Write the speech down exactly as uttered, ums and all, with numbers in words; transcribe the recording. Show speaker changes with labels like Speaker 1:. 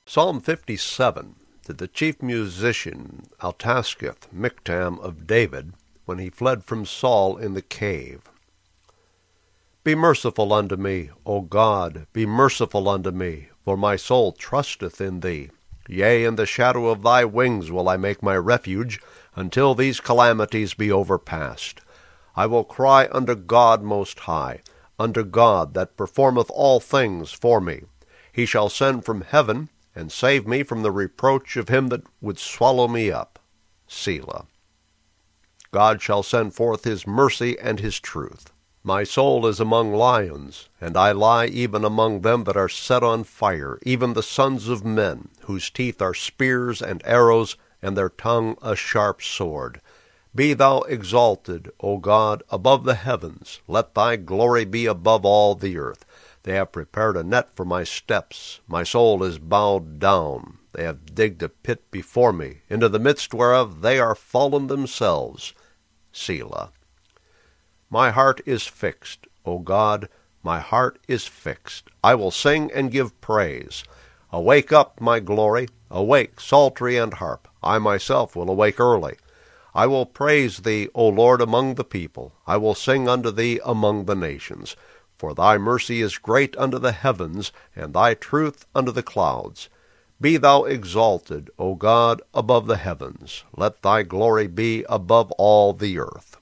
Speaker 1: Psalm fifty-seven, to the chief musician Altaschith, Michtam of David, when he fled from Saul in the cave. Be merciful unto me, O God, be merciful unto me, for my soul trusteth in thee. Yea, in the shadow of thy wings will I make my refuge, until these calamities be overpast. I will cry unto God most high, unto God that performeth all things for me. He shall send from heaven, and save me from the reproach of him that would swallow me up. Selah. God shall send forth his mercy and his truth. My soul is among lions, and I lie even among them that are set on fire, even the sons of men, whose teeth are spears and arrows, and their tongue a sharp sword. Be thou exalted, O God, above the heavens. Let thy glory be above all the earth. They have prepared a net for my steps. My soul is bowed down. They have digged a pit before me, into the midst whereof they are fallen themselves. Selah. My heart is fixed, O God, my heart is fixed. I will sing and give praise. Awake up, my glory, awake, psaltery and harp. I myself will awake early. I will praise thee, O Lord, among the people. I will sing unto thee among the nations. For thy mercy is great unto the heavens, and thy truth unto the clouds. Be thou exalted, O God, above the heavens. Let thy glory be above all the earth.